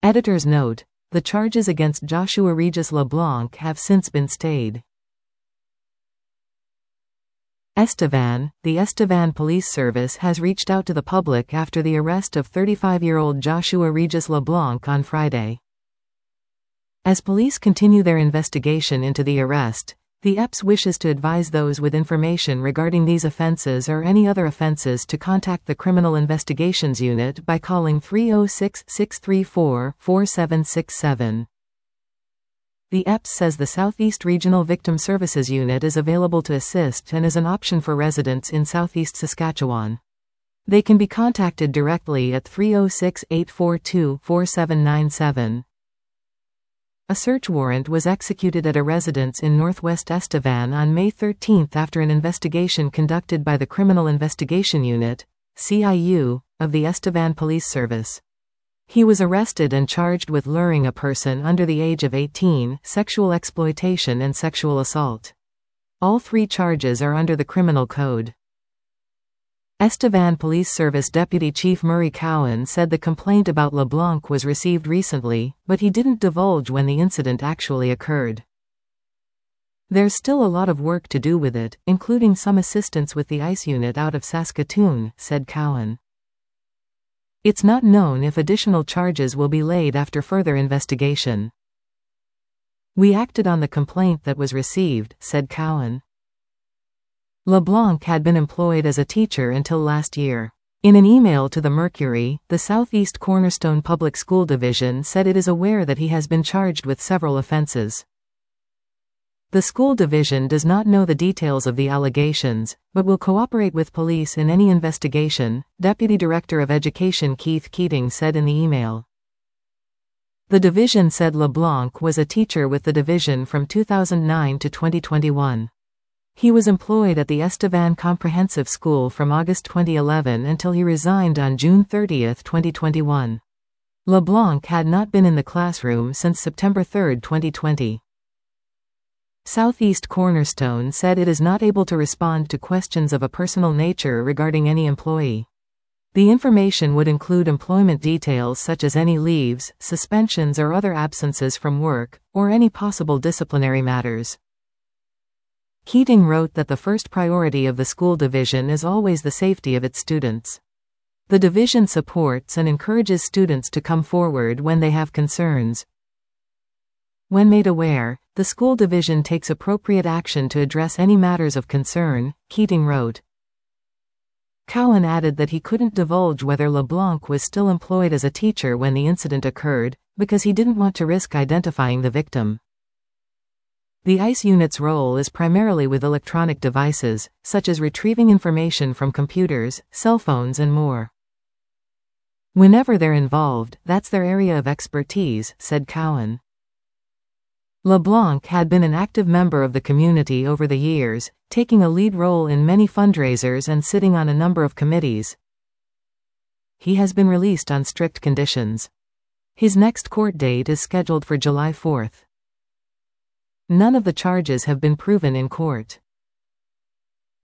Editor's note: the charges against Joshua Regis LeBlanc have since been stayed. Estevan: the Estevan Police Service has reached out to the public after the arrest of 35-year-old Joshua Regis LeBlanc on Friday. As police continue their investigation into the arrest, the EPS wishes to advise those with information regarding these offenses or any other offenses to contact the Criminal Investigations Unit by calling 306-634-4767. The EPS says the Southeast Regional Victim Services Unit is available to assist and is an option for residents in Southeast Saskatchewan. They can be contacted directly at 306-842-4797. A search warrant was executed at a residence in Northwest Estevan on May 13 after an investigation conducted by the Criminal Investigation Unit, CIU, of the Estevan Police Service. He was arrested and charged with luring a person under the age of 18, sexual exploitation and sexual assault. All three charges are under the Criminal Code. Estevan Police Service Deputy Chief Murray Cowan said the complaint about LeBlanc was received recently, but he didn't divulge when the incident actually occurred. There's still a lot of work to do with it, including some assistance with the ICE unit out of Saskatoon, said Cowan. It's not known if additional charges will be laid after further investigation. We acted on the complaint that was received, said Cowan. LeBlanc had been employed as a teacher until last year. In an email to the Mercury, the Southeast Cornerstone Public School Division said it is aware that he has been charged with several offenses. The school division does not know the details of the allegations, but will cooperate with police in any investigation, Deputy Director of Education Keith Keating said in the email. The division said LeBlanc was a teacher with the division from 2009 to 2021. He was employed at the Estevan Comprehensive School from August 2011 until he resigned on June 30, 2021. LeBlanc had not been in the classroom since September 3, 2020. Southeast Cornerstone said it is not able to respond to questions of a personal nature regarding any employee. The information would include employment details such as any leaves, suspensions or other absences from work, or any possible disciplinary matters. Keating wrote that the first priority of the school division is always the safety of its students. The division supports and encourages students to come forward when they have concerns. When made aware, the school division takes appropriate action to address any matters of concern, Keating wrote. Cowan added that he couldn't divulge whether LeBlanc was still employed as a teacher when the incident occurred, because he didn't want to risk identifying the victim. The ICE unit's role is primarily with electronic devices, such as retrieving information from computers, cell phones and more. Whenever they're involved, that's their area of expertise, said Cowan. LeBlanc had been an active member of the community over the years, taking a lead role in many fundraisers and sitting on a number of committees. He has been released on strict conditions. His next court date is scheduled for July 4. None of the charges have been proven in court.